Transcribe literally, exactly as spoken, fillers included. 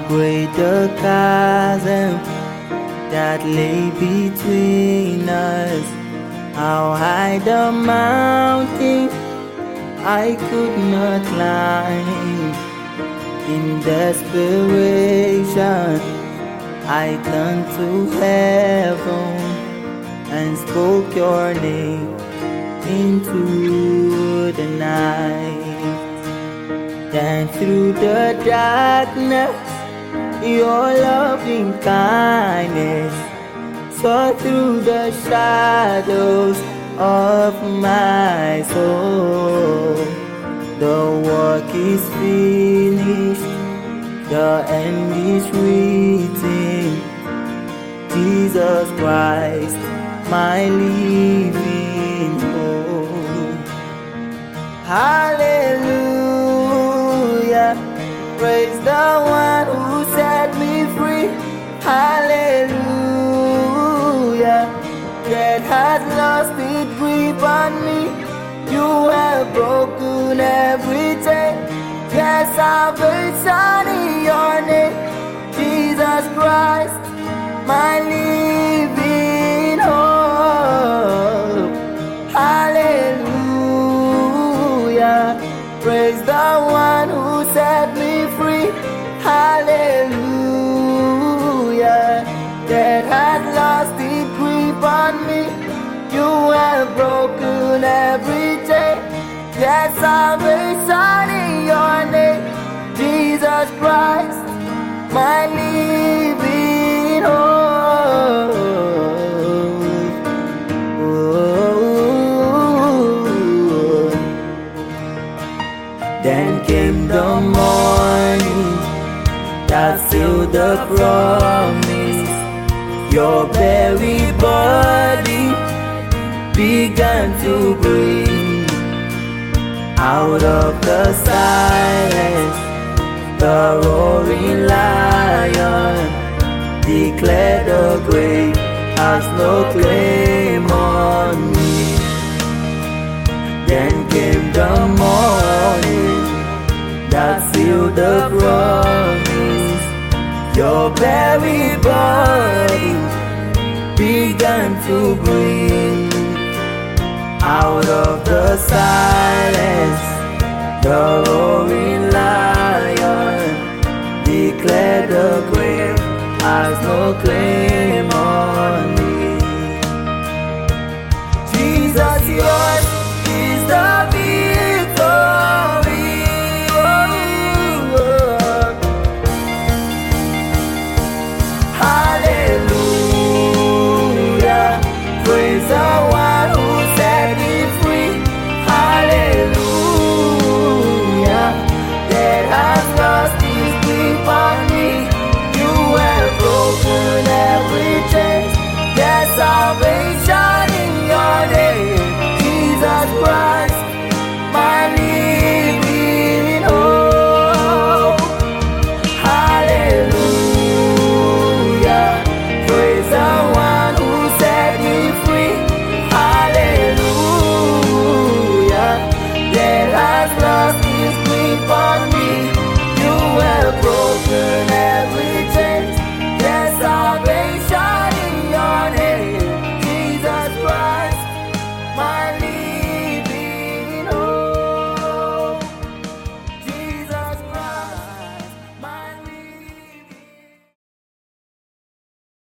great the chasm that lay between us, how high the mountain I could not climb. In desperation, I turned to heaven and spoke your name into the night. Then through the darkness, your loving kindness saw through the shadows of my soul. The work is finished, the end is written. Jesus Christ, my living hope. Hallelujah, praise the one who set me free. Hallelujah, death has lost its grip on me. You have broken every chain. Yes, salvation in your name, Jesus Christ, my living hope. Hallelujah, praise the one who set me free. Hallelujah, death has lost its grip on me. You have broken every chain. Yes, salvation in your name, Jesus Christ, my living hope. Oh. Then came the morning that sealed the promise. Your very body began to breathe. Out of the silence, the roaring lion declared the grave has no claim on me. Then came the morning that sealed the promise. Your very body began to breathe. Out of the silence, the roaring lion declared the grave has no claim on me.